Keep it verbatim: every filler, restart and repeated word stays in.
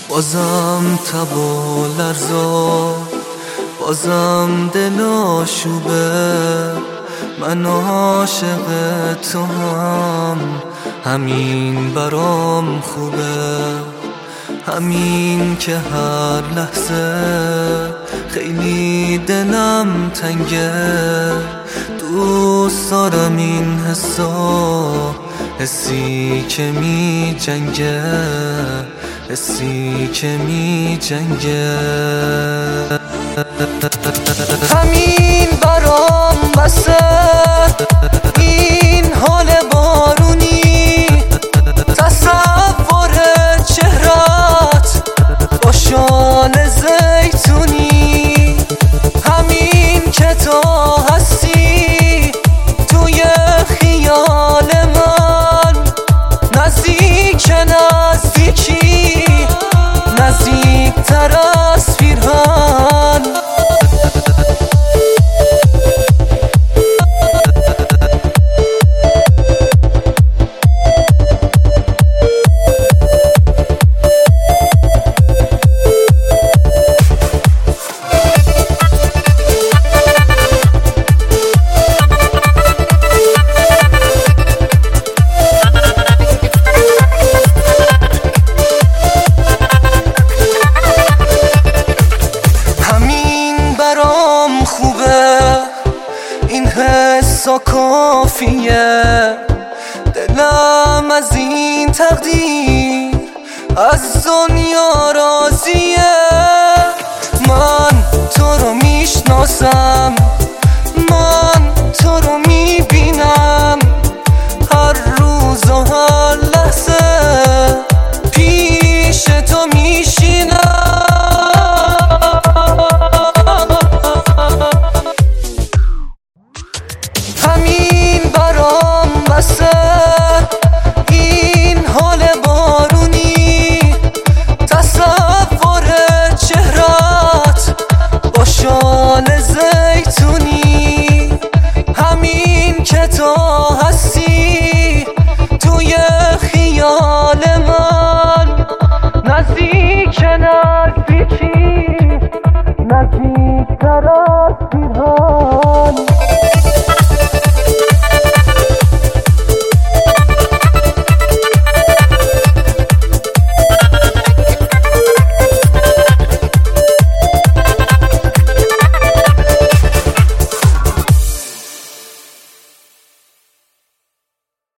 بازم تب و لرزا، بازم دل آشوبه. من عاشق تو هم، همین برام خوبه. همین که هر لحظه خیلی دلم تنگه. دوست دارم این حسا، حسی که می جنگه، حسی که می جنگه. همین برام بسه، این حال بارونی، تصور چهرت با شال زیتونی. همین که تو هستی توی خیال من، نزدیک نزدیکی، نزدیک تر از پیرهن. این حسا کافیه، دلم از این تقدیر از دنیا راضیه. من تو رو میشناسم، من تو رو میبینم، هر روز و هر لحظه پیش تو میشینم. همین برام بسه، این حال بارونی، تصور چهرت با شال زیتونی. همین که تو هستی توی خیال من، نزدیک